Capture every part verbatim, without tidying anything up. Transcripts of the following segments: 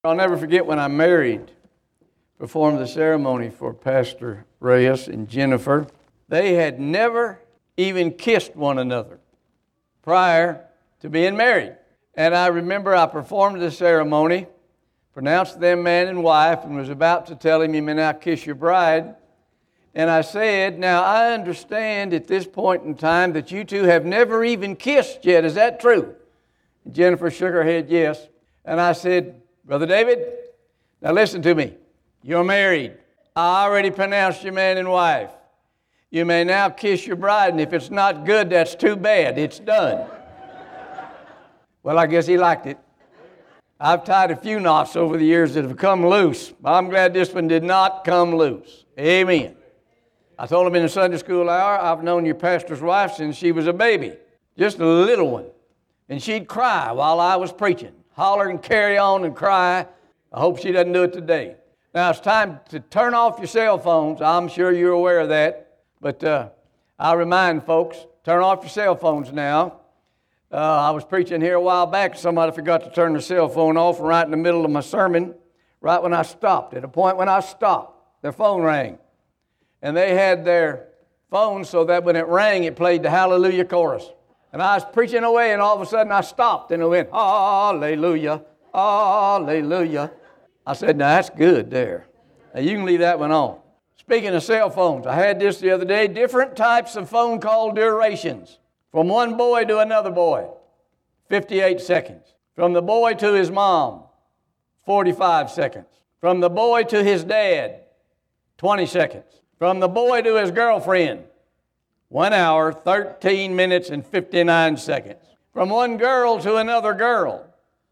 I'll never forget when I married, performed the ceremony for Pastor Reyes and Jennifer. They had never even kissed one another prior to being married. And I remember I performed the ceremony, pronounced them man and wife, and was about to tell him, you may now kiss your bride. And I said, now I understand at this point in time that you two have never even kissed yet. Is that true? And Jennifer shook her head, yes. And I said, Brother David, now listen to me. You're married. I already pronounced you man and wife. You may now kiss your bride, and if it's not good, that's too bad. It's done. Well, I guess he liked it. I've tied a few knots over the years that have come loose. I'm glad this one did not come loose. Amen. I told him in the Sunday school hour, I've known your pastor's wife since she was a baby, just a little one. And she'd cry while I was preaching, holler and carry on and cry. I hope she doesn't do it today. Now, it's time to turn off your cell phones. I'm sure you're aware of that. But uh, I remind folks, turn off your cell phones now. Uh, I was preaching here a while back. Somebody forgot to turn their cell phone off right in the middle of my sermon, right when I stopped. At a point when I stopped, their phone rang. And they had their phone so that when it rang, it played the Hallelujah chorus. And I was preaching away, and all of a sudden I stopped, and it went, Hallelujah, Hallelujah. I said, now that's good there. Now you can leave that one on. Speaking of cell phones, I had this the other day, different types of phone call durations. From one boy to another boy, fifty-eight seconds. From the boy to his mom, forty-five seconds. From the boy to his dad, twenty seconds. From the boy to his girlfriend, one hour, thirteen minutes, and fifty-nine seconds. From one girl to another girl,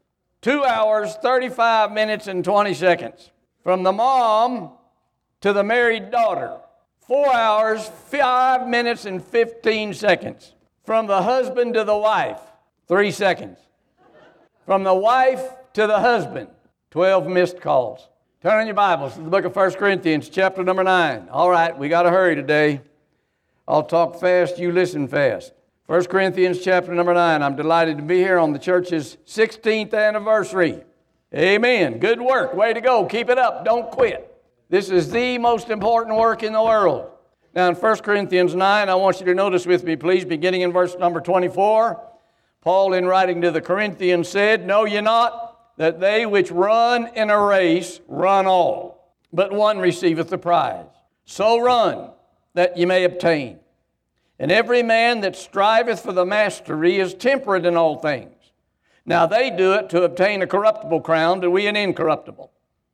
two hours, thirty-five minutes, and twenty seconds. From the mom to the married daughter, four hours, five minutes, and fifteen seconds. From the husband to the wife, three seconds. From the wife to the husband, twelve missed calls. Turn in your Bibles to the book of First Corinthians, chapter number nine. All right, we got to hurry today. I'll talk fast, you listen fast. First Corinthians, chapter number nine. I'm delighted to be here on the church's sixteenth anniversary. Amen. Good work. Way to go. Keep it up. Don't quit. This is the most important work in the world. Now in First Corinthians nine, I want you to notice with me, please, beginning in verse number twenty-four. Paul, in writing to the Corinthians, said, Know ye not that they which run in a race run all, but one receiveth the prize. So run, that ye may obtain. And every man that striveth for the mastery is temperate in all things. Now they do it to obtain a corruptible crown, but we an incorruptible.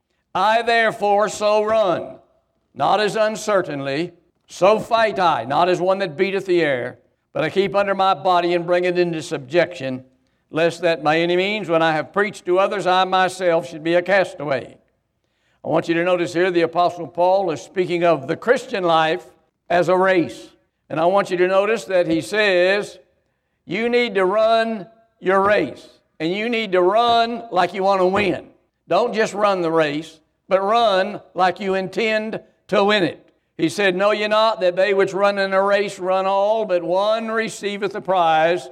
I therefore so run, not as uncertainly, so fight I, not as one that beateth the air, but I keep under my body and bring it into subjection, lest that by any means, when I have preached to others, I myself should be a castaway. I want you to notice here the Apostle Paul is speaking of the Christian life as a race. And I want you to notice that he says, you need to run your race. And you need to run like you want to win. Don't just run the race, but run like you intend to win it. He said, Know ye not that they which run in a race run all, but one receiveth the prize?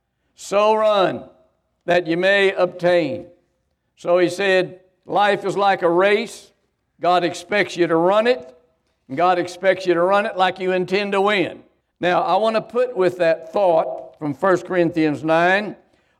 So run, that you may obtain. So he said, life is like a race. God expects you to run it. And God expects you to run it like you intend to win. Now, I want to put with that thought from First Corinthians nine,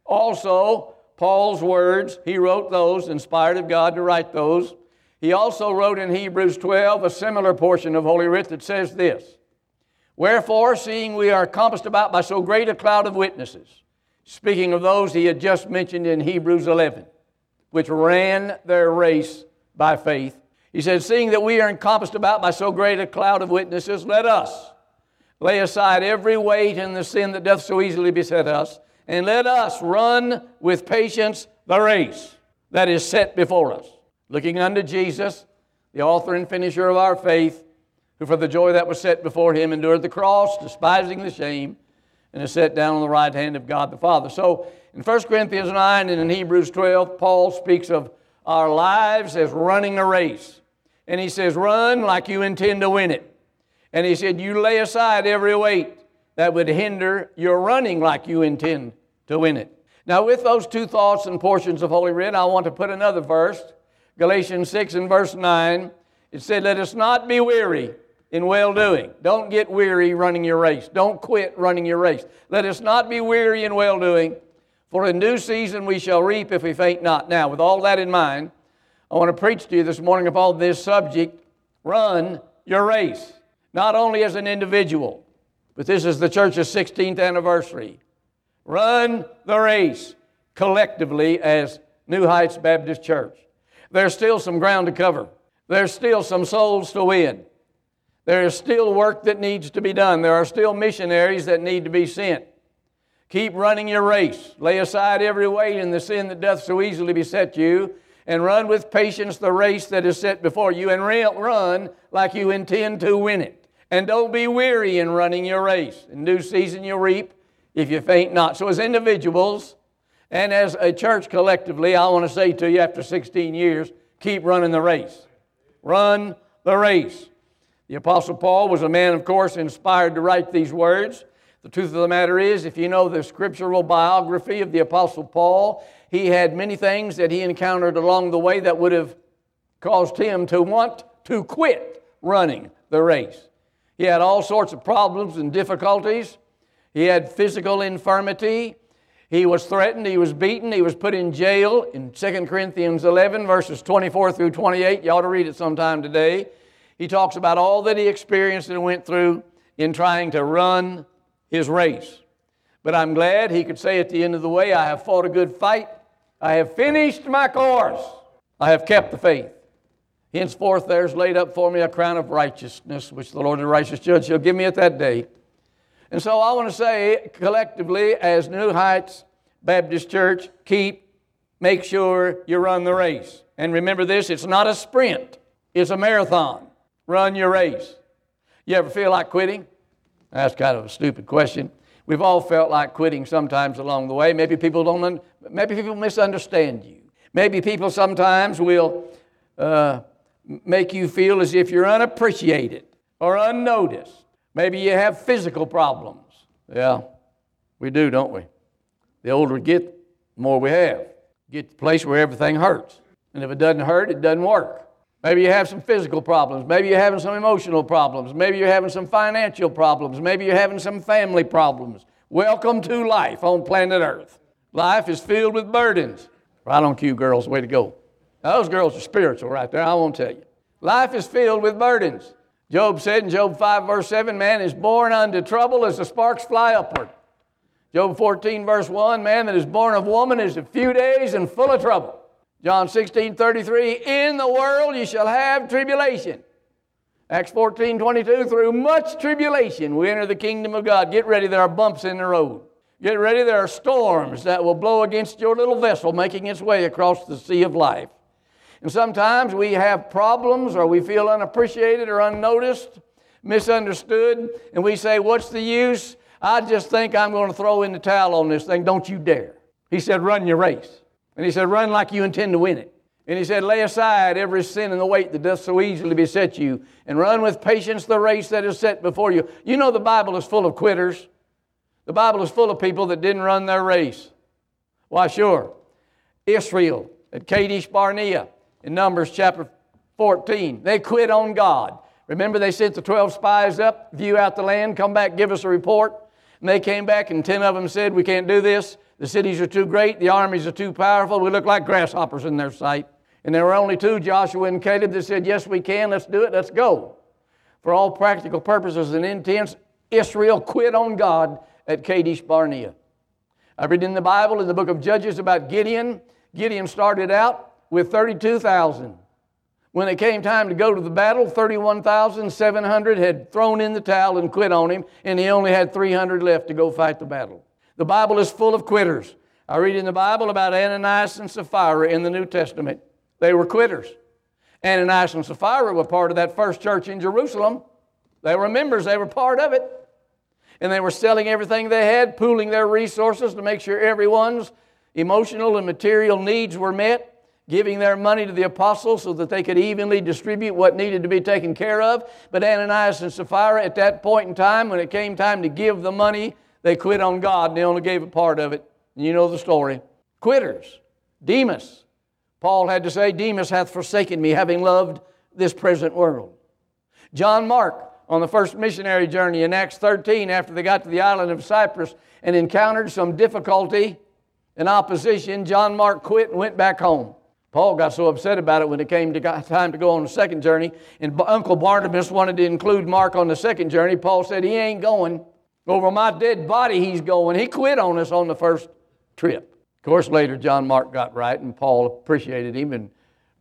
also Paul's words. He wrote those, inspired of God to write those. He also wrote in Hebrews twelve a similar portion of Holy Writ that says this, Wherefore, seeing we are compassed about by so great a cloud of witnesses, speaking of those he had just mentioned in Hebrews eleven, which ran their race by faith. He said, seeing that we are encompassed about by so great a cloud of witnesses, let us lay aside every weight and the sin that doth so easily beset us, and let us run with patience the race that is set before us, looking unto Jesus, the author and finisher of our faith, who for the joy that was set before him endured the cross, despising the shame, and is set down on the right hand of God the Father. So in First Corinthians nine and in Hebrews twelve, Paul speaks of our lives as running a race. And he says, run like you intend to win it. And he said, you lay aside every weight that would hinder your running like you intend to win it. Now, with those two thoughts and portions of Holy Writ, I want to put another verse, Galatians six and verse nine. It said, let us not be weary in well-doing. Don't get weary running your race. Don't quit running your race. Let us not be weary in well-doing, for in due season we shall reap if we faint not. Now, with all that in mind, I want to preach to you this morning upon this subject, run your race. Not only as an individual, but this is the church's sixteenth anniversary. Run the race collectively as New Heights Baptist Church. There's still some ground to cover. There's still some souls to win. There is still work that needs to be done. There are still missionaries that need to be sent. Keep running your race. Lay aside every weight and the sin that doth so easily beset you, and run with patience the race that is set before you, and run like you intend to win it. And don't be weary in running your race. In due season you'll reap if you faint not. So as individuals and as a church collectively, I want to say to you after sixteen years, keep running the race. Run the race. The Apostle Paul was a man, of course, inspired to write these words. The truth of the matter is, if you know the scriptural biography of the Apostle Paul, he had many things that he encountered along the way that would have caused him to want to quit running the race. He had all sorts of problems and difficulties. He had physical infirmity. He was threatened. He was beaten. He was put in jail. In Second Corinthians eleven, verses twenty-four through twenty-eight, you ought to read it sometime today. He talks about all that he experienced and went through in trying to run his race. But I'm glad he could say at the end of the way, I have fought a good fight. I have finished my course. I have kept the faith. Henceforth there is laid up for me a crown of righteousness, which the Lord the righteous judge shall give me at that day. And so I want to say collectively as New Heights Baptist Church, keep, make sure you run the race. And remember this, it's not a sprint, it's a marathon. Run your race. You ever feel like quitting? That's kind of a stupid question. We've all felt like quitting sometimes along the way. Maybe people don't, un- maybe people misunderstand you. Maybe people sometimes will uh, make you feel as if you're unappreciated or unnoticed. Maybe you have physical problems. Yeah, we do, don't we? The older we get, the more we have. Get to the place where everything hurts. And if it doesn't hurt, it doesn't work. Maybe you have some physical problems. Maybe you're having some emotional problems. Maybe you're having some financial problems. Maybe you're having some family problems. Welcome to life on planet Earth. Life is filled with burdens. Right on cue, girls. Way to go. Now, those girls are spiritual right there. I won't tell you. Life is filled with burdens. Job said in Job five, verse seven, man is born unto trouble as the sparks fly upward. Job fourteen, verse one, man that is born of woman is a few days and full of trouble. John sixteen, thirty-three, in the world you shall have tribulation. Acts fourteen, twenty-two, through much tribulation we enter the kingdom of God. Get ready, there are bumps in the road. Get ready, there are storms that will blow against your little vessel making its way across the sea of life. And sometimes we have problems or we feel unappreciated or unnoticed, misunderstood, and we say, what's the use? I just think I'm going to throw in the towel on this thing. Don't you dare. He said, run your race. And he said, run like you intend to win it. And he said, lay aside every sin and the weight that doth so easily beset you, and run with patience the race that is set before you. You know the Bible is full of quitters. The Bible is full of people that didn't run their race. Why, sure. Israel at Kadesh Barnea in Numbers chapter fourteen. They quit on God. Remember they sent the twelve spies up, view out the land, come back, give us a report. And they came back and ten of them said, we can't do this. The cities are too great. The armies are too powerful. We look like grasshoppers in their sight. And there were only two, Joshua and Caleb, that said, yes, we can. Let's do it. Let's go. For all practical purposes and intents, Israel quit on God at Kadesh Barnea. I read in the Bible, in the book of Judges, about Gideon. Gideon started out with thirty-two thousand. When it came time to go to the battle, thirty-one thousand seven hundred had thrown in the towel and quit on him, and he only had three hundred left to go fight the battle. The Bible is full of quitters. I read in the Bible about Ananias and Sapphira in the New Testament. They were quitters. Ananias and Sapphira were part of that first church in Jerusalem. They were members. They were part of it. And they were selling everything they had, pooling their resources to make sure everyone's emotional and material needs were met, giving their money to the apostles so that they could evenly distribute what needed to be taken care of. But Ananias and Sapphira, at that point in time, when it came time to give the money, they quit on God and they only gave a part of it. And you know the story. Quitters. Demas. Paul had to say, Demas hath forsaken me, having loved this present world. John Mark, on the first missionary journey in Acts thirteen, after they got to the island of Cyprus and encountered some difficulty and opposition, John Mark quit and went back home. Paul got so upset about it when it came to time to go on the second journey, and Uncle Barnabas wanted to include Mark on the second journey. Paul said, he ain't going. Over my dead body he's going. He quit on us on the first trip. Of course, later John Mark got right, and Paul appreciated him and,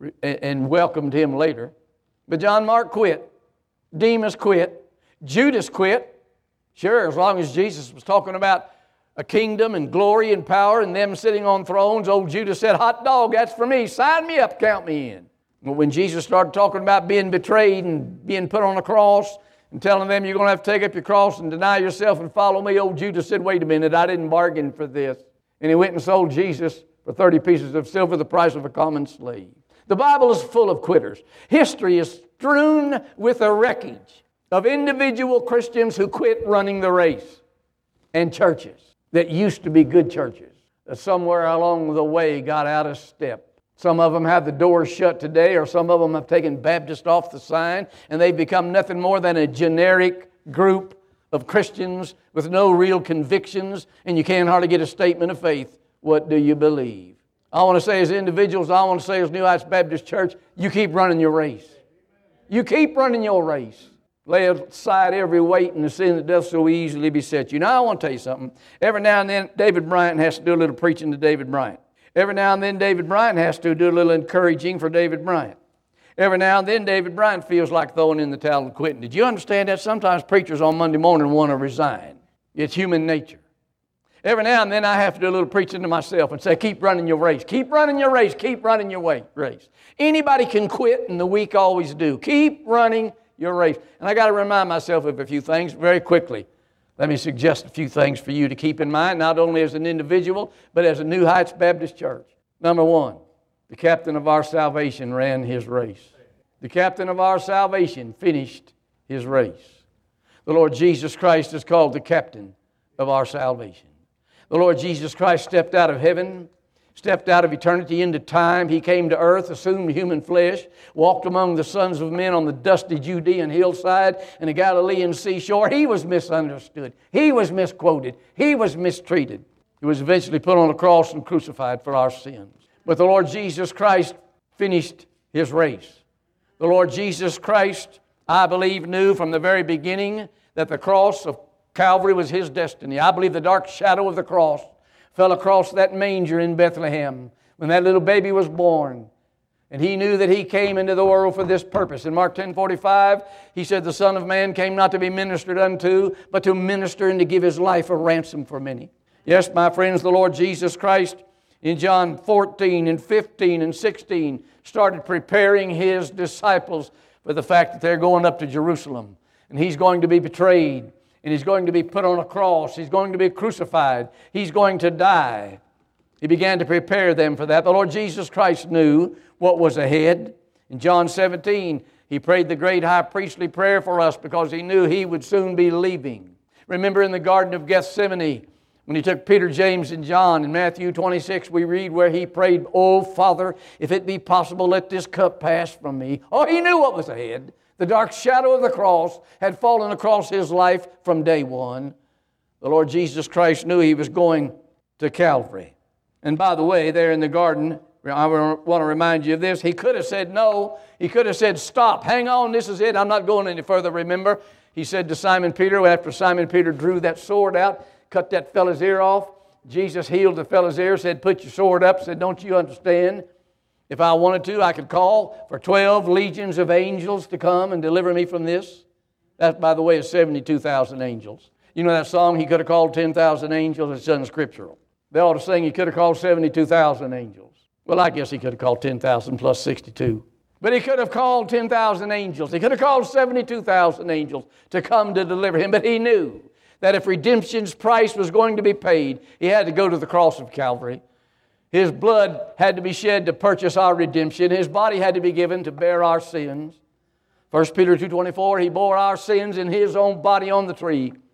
and welcomed him later. But John Mark quit. Demas quit. Judas quit. Sure, as long as Jesus was talking about a kingdom and glory and power and them sitting on thrones, old Judas said, hot dog, that's for me. Sign me up, count me in. But when Jesus started talking about being betrayed and being put on a cross and telling them you're going to have to take up your cross and deny yourself and follow me, old Judas said, wait a minute, I didn't bargain for this. And he went and sold Jesus for thirty pieces of silver, the price of a common slave. The Bible is full of quitters. History is strewn with the wreckage of individual Christians who quit running the race, and churches that used to be good churches that somewhere along the way got out of step. Some of them have the doors shut today, or some of them have taken Baptist off the sign, and they've become nothing more than a generic group of Christians with no real convictions, and you can't hardly get a statement of faith. What do you believe? I want to say as individuals, I want to say as New Heights Baptist Church, you keep running your race. You keep running your race. Lay aside every weight and the sin that doth so easily beset you. Now, I want to tell you something. Every now and then, David Bryant has to do a little preaching to David Bryant. Every now and then, David Bryant has to do a little encouraging for David Bryant. Every now and then, David Bryant feels like throwing in the towel and quitting. Did you understand that? Sometimes preachers on Monday morning want to resign. It's human nature. Every now and then, I have to do a little preaching to myself and say, keep running your race. Keep running your race. Keep running your way, race. Anybody can quit, and the weak always do. Keep running your race. And I got to remind myself of a few things very quickly. Let me suggest a few things for you to keep in mind, not only as an individual, but as a New Heights Baptist Church. Number one, the captain of our salvation ran his race. The captain of our salvation finished his race. The Lord Jesus Christ is called the captain of our salvation. The Lord Jesus Christ stepped out of heaven, stepped out of eternity into time. He came to earth, assumed human flesh, walked among the sons of men on the dusty Judean hillside and the Galilean seashore. He was misunderstood. He was misquoted. He was mistreated. He was eventually put on a cross and crucified for our sins. But the Lord Jesus Christ finished his race. The Lord Jesus Christ, I believe, knew from the very beginning that the cross of Calvary was his destiny. I believe the dark shadow of the cross fell across that manger in Bethlehem when that little baby was born. And he knew that he came into the world for this purpose. In Mark ten forty-five, he said, the Son of Man came not to be ministered unto, but to minister and to give his life a ransom for many. Yes, my friends, the Lord Jesus Christ in John fourteen and fifteen and sixteen started preparing his disciples for the fact that they're going up to Jerusalem. And he's going to be betrayed. And he's going to be put on a cross. He's going to be crucified. He's going to die. He began to prepare them for that. The Lord Jesus Christ knew what was ahead. In John seventeen, he prayed the great high priestly prayer for us because he knew he would soon be leaving. Remember in the Garden of Gethsemane, when he took Peter, James, and John, in Matthew twenty-six, we read where he prayed, "Oh, Father, if it be possible, let this cup pass from me." Oh, he knew what was ahead. The dark shadow of the cross had fallen across his life from day one. The Lord Jesus Christ knew he was going to Calvary. And by the way, there in the garden, I want to remind you of this. He could have said no. He could have said, stop, hang on, this is it. I'm not going any further, remember. He said to Simon Peter, after Simon Peter drew that sword out, cut that fellow's ear off, Jesus healed the fellow's ear, said, put your sword up, said, don't you understand? If I wanted to, I could call for twelve legions of angels to come and deliver me from this. That, by the way, is seventy-two thousand angels. You know that song, he could have called ten thousand angels? It's unscriptural. They ought to sing, he could have called seventy-two thousand angels. Well, I guess he could have called ten thousand plus sixty-two. But he could have called ten thousand angels. He could have called seventy-two thousand angels to come to deliver him. But he knew that if redemption's price was going to be paid, he had to go to the cross of Calvary. His blood had to be shed to purchase our redemption. His body had to be given to bear our sins. First Peter two twenty-four, he bore our sins in his own body on the tree.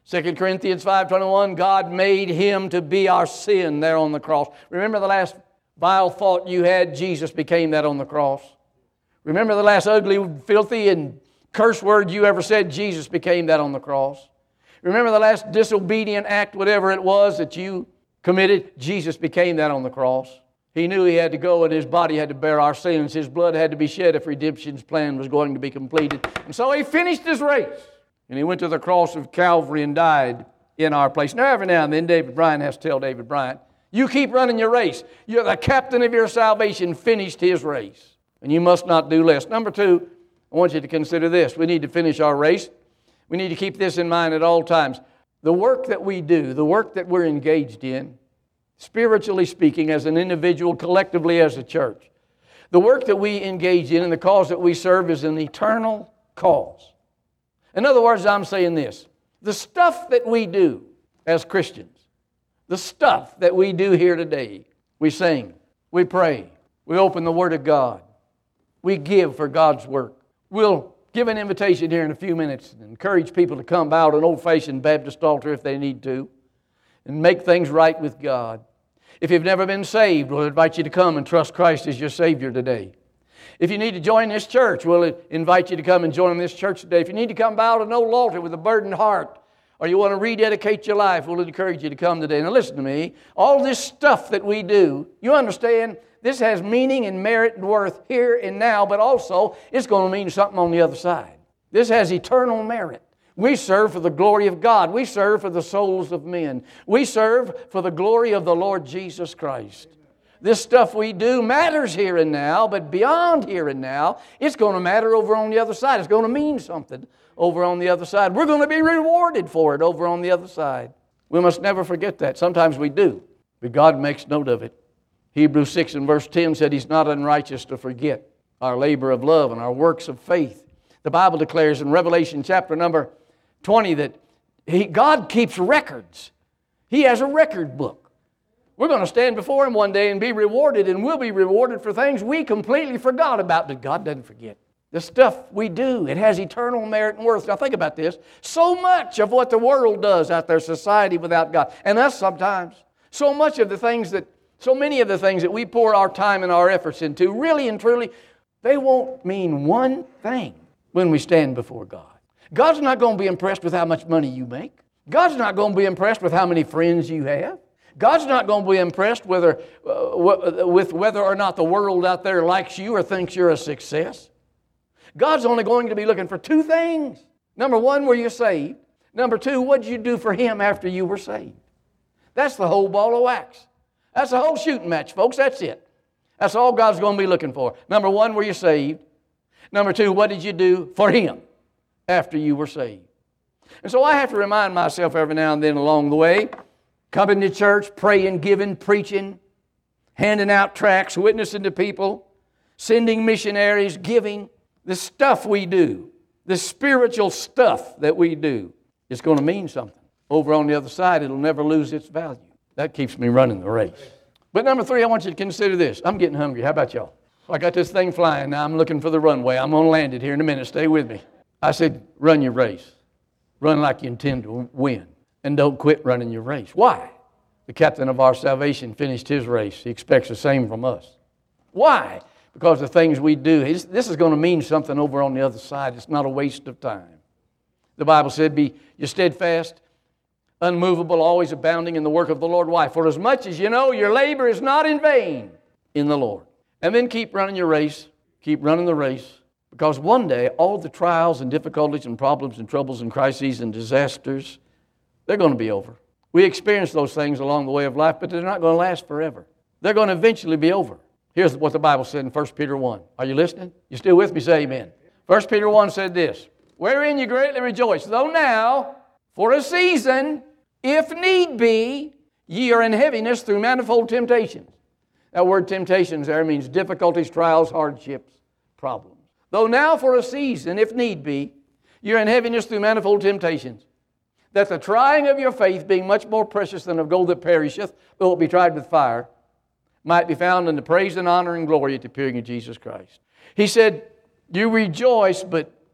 Second Corinthians five twenty-one, God made Him to be our sin there on the cross. Remember the last vile thought you had? Jesus became that on the cross. Remember the last ugly, filthy, and curse word you ever said? Jesus became that on the cross. Remember the last disobedient act, whatever it was that you committed? Jesus became that on the cross. He knew He had to go and His body had to bear our sins. His blood had to be shed if redemption's plan was going to be completed. And so He finished His race. And He went to the cross of Calvary and died in our place. Now every now and then David Bryant has to tell David Bryant, you keep running your race. You're the captain of your salvation, finished his race. And you must not do less. Number two, I want you to consider this. We need to finish our race. We need to keep this in mind at all times. The work that we do, the work that we're engaged in, spiritually speaking, as an individual, collectively as a church, the work that we engage in and the cause that we serve is an eternal cause. In other words, I'm saying this. The stuff that we do as Christians, the stuff that we do here today, we sing, we pray, we open the Word of God, we give for God's work. We'll give an invitation here in a few minutes and encourage people to come bow to an old-fashioned Baptist altar if they need to and make things right with God. If you've never been saved, we'll invite you to come and trust Christ as your Savior today. If you need to join this church, we'll invite you to come and join this church today. If you need to come bow to an old altar with a burdened heart, or you want to rededicate your life, we'll encourage you to come today. Now listen to me. All this stuff that we do, you understand, this has meaning and merit and worth here and now, but also it's going to mean something on the other side. This has eternal merit. We serve for the glory of God. We serve for the souls of men. We serve for the glory of the Lord Jesus Christ. This stuff we do matters here and now, but beyond here and now, it's going to matter over on the other side. It's going to mean something over on the other side. We're going to be rewarded for it over on the other side. We must never forget that. Sometimes we do, but God makes note of it. Hebrews six and verse ten said He's not unrighteous to forget our labor of love and our works of faith. The Bible declares in Revelation chapter number twenty that he, God keeps records. He has a record book. We're going to stand before Him one day and be rewarded, and we'll be rewarded for things we completely forgot about, but God doesn't forget. The stuff we do, it has eternal merit and worth. Now think about this. So much of what the world does out there, society without God, and us sometimes, so much of the things that, so many of the things that we pour our time and our efforts into, really and truly, they won't mean one thing when we stand before God. God's not going to be impressed with how much money you make. God's not going to be impressed with how many friends you have. God's not going to be impressed whether, uh, with whether or not the world out there likes you or thinks you're a success. God's only going to be looking for two things. Number one, were you saved? Number two, what did you do for Him after you were saved? That's the whole ball of wax. That's the whole shooting match, folks. That's it. That's all God's going to be looking for. Number one, were you saved? Number two, what did you do for Him after you were saved? And so I have to remind myself every now and then along the way, coming to church, praying, giving, preaching, handing out tracts, witnessing to people, sending missionaries, giving. The stuff we do, the spiritual stuff that we do, is going to mean something. Over on the other side, it'll never lose its value. That keeps me running the race. But number three, I want you to consider this. I'm getting hungry. How about y'all? I got this thing flying now. I'm looking for the runway. I'm going to land it here in a minute. Stay with me. I said, run your race. Run like you intend to win. And don't quit running your race. Why? The captain of our salvation finished his race. He expects the same from us. Why? Because the things we do, this is going to mean something over on the other side. It's not a waste of time. The Bible said, be you steadfast, unmovable, always abounding in the work of the Lord. Why? For as much as you know your labor is not in vain in the Lord. And then keep running your race. Keep running the race. Because one day, all the trials and difficulties and problems and troubles and crises and disasters, they're going to be over. We experience those things along the way of life, but they're not going to last forever. They're going to eventually be over. Here's what the Bible said in First Peter one. Are you listening? You still with me? Say amen. First Peter one said this, wherein you greatly rejoice, though now, for a season, if need be, ye are in heaviness through manifold temptations. That word temptations there means difficulties, trials, hardships, problems. Though now for a season, if need be, you're in heaviness through manifold temptations, that the trying of your faith, being much more precious than of gold that perisheth, though it be tried with fire, might be found in the praise and honor and glory at the appearing of Jesus Christ. He said, you rejoice, but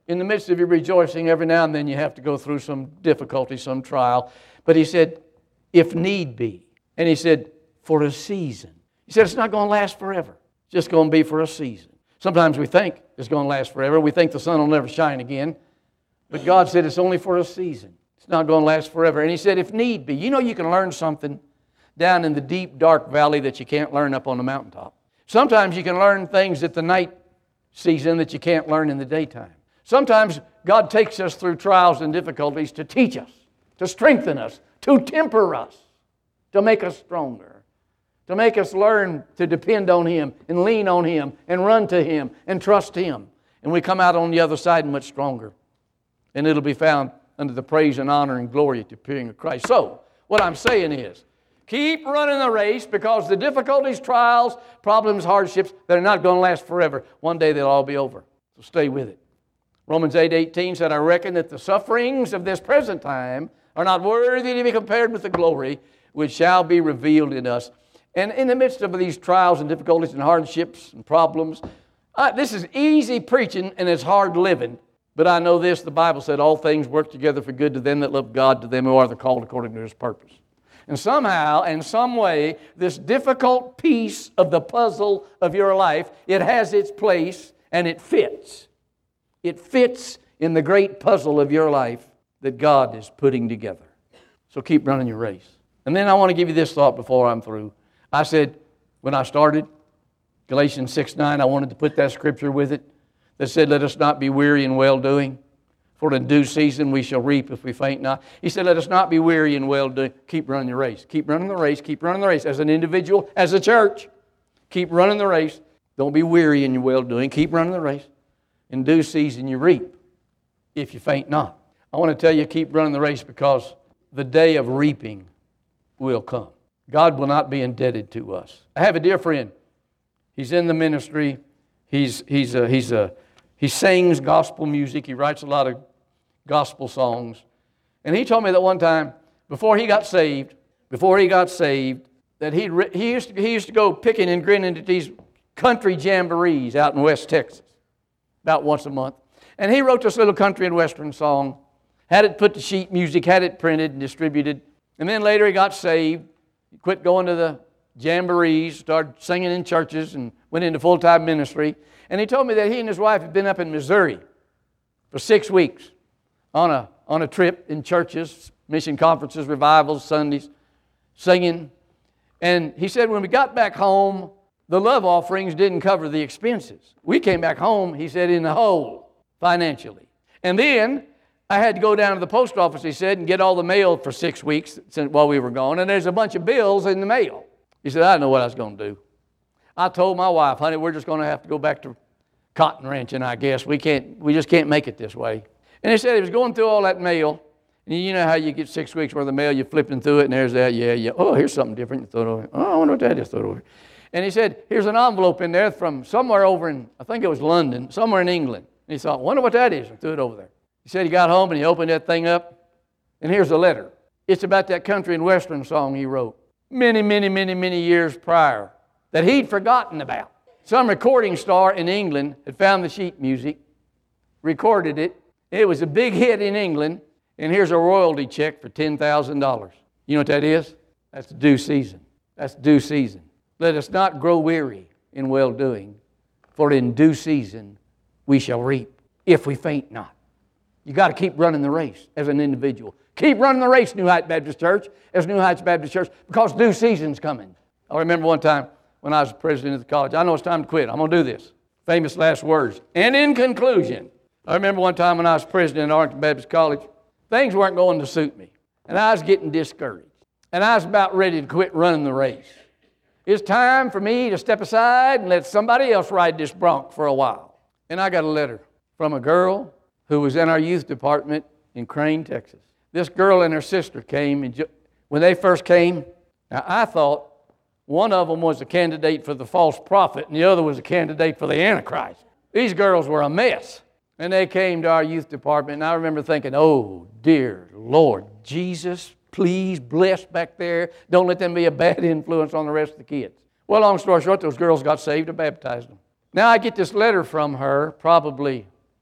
In the midst of your rejoicing, every now and then you have to go through some difficulty, some trial. But he said, if need be. And he said, for a season. He said, it's not going to last forever. It's just going to be for a season. Sometimes we think it's going to last forever. We think the sun will never shine again. But God said it's only for a season. It's not going to last forever. And he said, if need be. You know you can learn something down in the deep, dark valley that you can't learn up on the mountaintop. Sometimes you can learn things at the night season that you can't learn in the daytime. Sometimes God takes us through trials and difficulties to teach us, to strengthen us, to temper us, to make us stronger, to make us learn to depend on Him and lean on Him and run to Him and trust Him. And we come out on the other side much stronger. And it'll be found under the praise and honor and glory at the appearing of Christ. So, what I'm saying is, keep running the race, because the difficulties, trials, problems, hardships, they're not going to last forever. One day they'll all be over. So stay with it. Romans eight eighteen said, I reckon that the sufferings of this present time are not worthy to be compared with the glory which shall be revealed in us. And in the midst of these trials and difficulties and hardships and problems, uh, this is easy preaching and it's hard living. But I know this, the Bible said all things work together for good to them that love God, to them who are the called according to His purpose. And somehow, in some way, this difficult piece of the puzzle of your life, it has its place and it fits. It fits in the great puzzle of your life that God is putting together. So keep running your race. And then I want to give you this thought before I'm through. I said, when I started, Galatians six nine, I wanted to put that scripture with it that said, let us not be weary in well-doing, for in due season we shall reap if we faint not. He said, let us not be weary in well-doing. Keep running the race. Keep running the race. Keep running the race. As an individual, as a church, keep running the race. Don't be weary in your well-doing. Keep running the race. In due season you reap if you faint not. I want to tell you, keep running the race, because the day of reaping will come. God will not be indebted to us. I have a dear friend. He's in the ministry. He's, he's, a, he's a, he sings gospel music. He writes a lot of gospel songs. And he told me that one time, before he got saved, before he got saved, that he he used to, he used to go picking and grinning at these country jamborees out in West Texas, about once a month. And he wrote this little country and western song, had it put to sheet music, had it printed and distributed. And then later he got saved, he quit going to the jamborees, started singing in churches, and went into full-time ministry. And he told me that he and his wife had been up in Missouri for six weeks on a, on a trip in churches, mission conferences, revivals, Sundays, singing. And he said when we got back home, the love offerings didn't cover the expenses. We came back home, he said, in the hole financially. And then I had to go down to the post office, he said, and get all the mail for six weeks while we were gone. And there's a bunch of bills in the mail. He said, I didn't know what I was going to do. I told my wife, honey, we're just going to have to go back to cotton ranching, I guess. We can't, we just can't make it this way. And he said he was going through all that mail. And you know how you get six weeks worth of mail, you're flipping through it, and there's that, yeah, yeah. Oh, here's something different. You throw it over. Oh, I wonder what that is. Throw it over. And he said, here's an envelope in there from somewhere over in, I think it was London, somewhere in England. And he thought, wonder what that is. And threw it over there. He said he got home and he opened that thing up, and here's a letter. It's about that country and western song he wrote many, many, many, many years prior that he'd forgotten about. Some recording star in England had found the sheet music, recorded it. It was a big hit in England, and here's a royalty check for ten thousand dollars. You know what that is? That's due season. That's due season. Let us not grow weary in well-doing, for in due season we shall reap if we faint not. You got to keep running the race as an individual. Keep running the race, New Heights Baptist Church, as New Heights Baptist Church, because due season's coming. I remember one time when I was president of the college, I know it's time to quit. I'm going to do this. Famous last words. And in conclusion, I remember one time when I was president at Arlington Baptist College, things weren't going to suit me. And I was getting discouraged. And I was about ready to quit running the race. It's time for me to step aside and let somebody else ride this bronc for a while. And I got a letter from a girl who was in our youth department in Crane, Texas. This girl and her sister came, and when they first came, now I thought one of them was a candidate for the false prophet and the other was a candidate for the Antichrist. These girls were a mess. And they came to our youth department, and I remember thinking, oh, dear Lord, Jesus, please bless back there. Don't let them be a bad influence on the rest of the kids. Well, long story short, those girls got saved and baptized them. Now I get this letter from her probably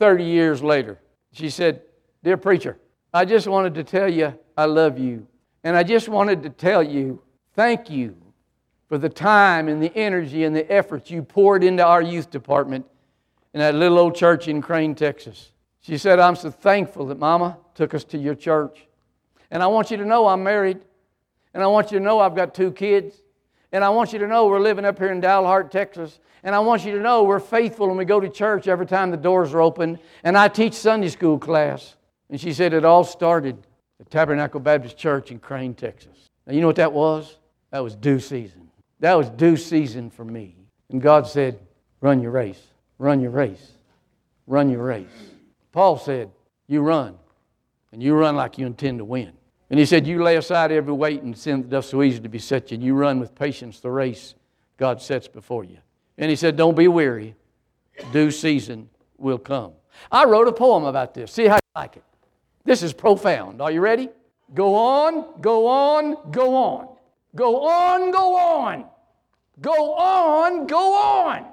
thirty years later. She said, "Dear preacher, I just wanted to tell you I love you. And I just wanted to tell you thank you for the time and the energy and the effort you poured into our youth department in that little old church in Crane, Texas." She said, "I'm so thankful that Mama took us to your church. And I want you to know I'm married. And I want you to know I've got two kids. And I want you to know we're living up here in Dalhart, Texas. And I want you to know we're faithful and we go to church every time the doors are open. And I teach Sunday school class." And she said it all started at Tabernacle Baptist Church in Crane, Texas. Now you know what that was? That was due season. That was due season for me. And God said, "Run your race, run your race, run your race." Paul said, "You run, and you run like you intend to win." And he said, "You lay aside every weight and sin that doth so easy to beset you, and you run with patience the race God sets before you." And he said, "Don't be weary. Due season will come." I wrote a poem about this. See how you like it. This is profound. Are you ready? Go on, go on, go on. Go on, go on. Go on, go on.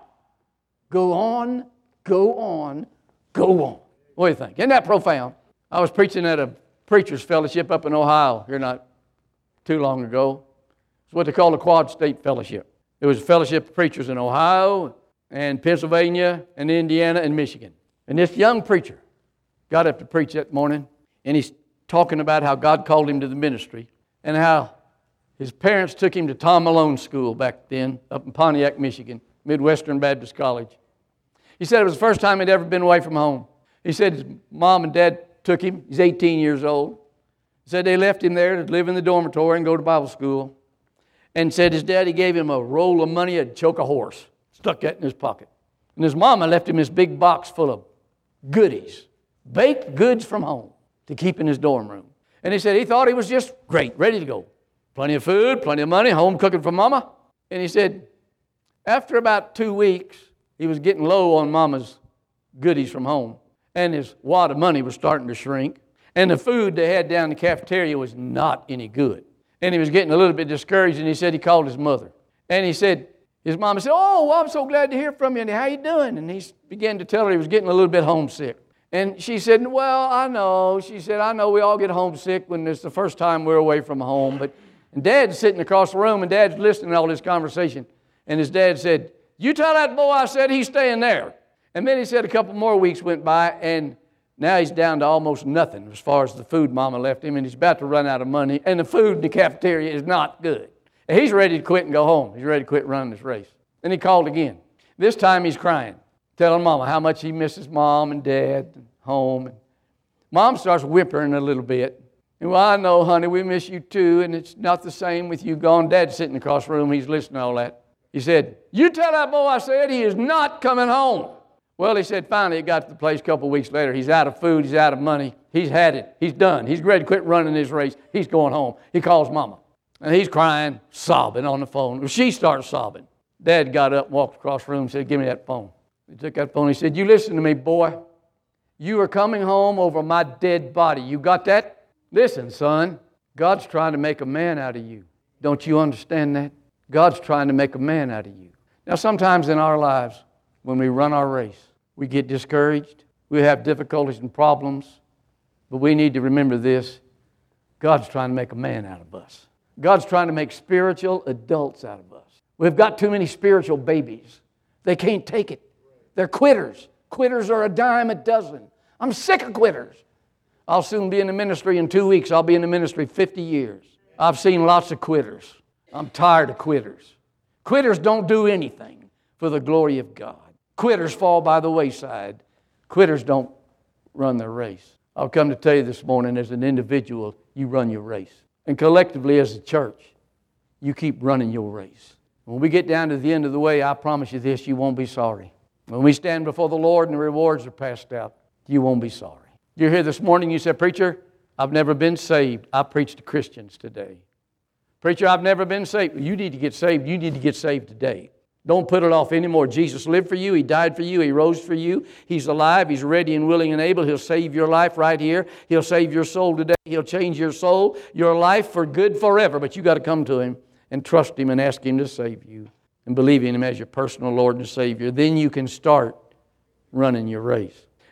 Go on, go on, go on. What do you think? Isn't that profound? I was preaching at a preacher's fellowship up in Ohio here not too long ago. It's what they call the Quad State Fellowship. It was a fellowship of preachers in Ohio and Pennsylvania and Indiana and Michigan. And this young preacher got up to preach that morning, and he's talking about how God called him to the ministry and how his parents took him to Tom Malone School back then up in Pontiac, Michigan, Midwestern Baptist College. He said it was the first time he'd ever been away from home. He said his mom and dad took him. He's eighteen years old. He said they left him there to live in the dormitory and go to Bible school. And said his daddy gave him a roll of money, a choke a horse. Stuck that in his pocket. And his mama left him this big box full of goodies, baked goods from home to keep in his dorm room. And he said he thought he was just great, ready to go. Plenty of food, plenty of money, home cooking for mama. And he said after about two weeks, he was getting low on mama's goodies from home. And his wad of money was starting to shrink. And the food they had down in the cafeteria was not any good. And he was getting a little bit discouraged, and he said he called his mother. And he said, his mama said, "Oh, well, I'm so glad to hear from you, and how you doing?" And he began to tell her he was getting a little bit homesick. And she said, "Well, I know." She said, "I know we all get homesick when it's the first time we're away from home." But and Dad's sitting across the room, and Dad's listening to all this conversation. And his dad said, "You tell that boy I said he's staying there." And then he said a couple more weeks went by, and now he's down to almost nothing as far as the food mama left him, and he's about to run out of money, and the food in the cafeteria is not good. And he's ready to quit and go home. He's ready to quit running this race. And he called again. This time he's crying, telling Mama how much he misses Mom and Dad and home. And Mom starts whimpering a little bit. And, "Well, I know, honey, we miss you too, and it's not the same with you gone." Dad's sitting across the room. He's listening to all that. He said, "You tell that boy I said he is not coming home." Well, he said finally he got to the place a couple of weeks later. He's out of food. He's out of money. He's had it. He's done. He's ready to quit running this race. He's going home. He calls Mama. And he's crying, sobbing on the phone. She starts sobbing. Dad got up, walked across the room and said, "Give me that phone." He took that phone. He said, "You listen to me, boy. You are coming home over my dead body. You got that? Listen, son. God's trying to make a man out of you. Don't you understand that? God's trying to make a man out of you." Now, sometimes in our lives, when we run our race, we get discouraged. We have difficulties and problems. But we need to remember this. God's trying to make a man out of us. God's trying to make spiritual adults out of us. We've got too many spiritual babies. They can't take it. They're quitters. Quitters are a dime a dozen. I'm sick of quitters. I'll soon be in the ministry in two weeks. I'll be in the ministry fifty years. I've seen lots of quitters. I'm tired of quitters. Quitters don't do anything for the glory of God. Quitters fall by the wayside. Quitters don't run their race. I'll come to tell you this morning, as an individual, you run your race. And collectively as a church, you keep running your race. When we get down to the end of the way, I promise you this, you won't be sorry. When we stand before the Lord and the rewards are passed out, you won't be sorry. You're here this morning, you said, "Preacher, I've never been saved." I preach to Christians today. "Preacher, I've never been saved." You need to get saved. You need to get saved today. Don't put it off anymore. Jesus lived for you. He died for you. He rose for you. He's alive. He's ready and willing and able. He'll save your life right here. He'll save your soul today. He'll change your soul, your life for good forever. But you got to come to Him and trust Him and ask Him to save you and believe in Him as your personal Lord and Savior. Then you can start running your race.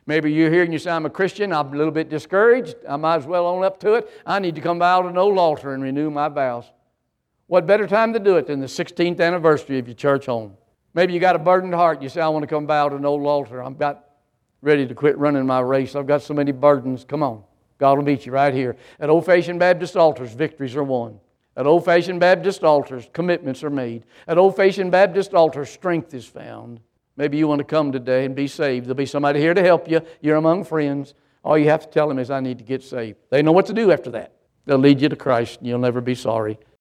Maybe you're here and you say, I'm a Christian, I'm a little bit discouraged, I might as well own up to it. I need to come out to an old altar and renew my vows. What better time to do it than the sixteenth anniversary of your church home? Maybe you got a burdened heart. You say, I want to come bow to an old altar. I'm about ready to quit running my race. I've got so many burdens. Come on. God will meet you right here. At old-fashioned Baptist altars, victories are won. At old-fashioned Baptist altars, commitments are made. At old-fashioned Baptist altars, strength is found. Maybe you want to come today and be saved. There'll be somebody here to help you. You're among friends. All you have to tell them is, I need to get saved. They know what to do after that. They'll lead you to Christ, and you'll never be sorry.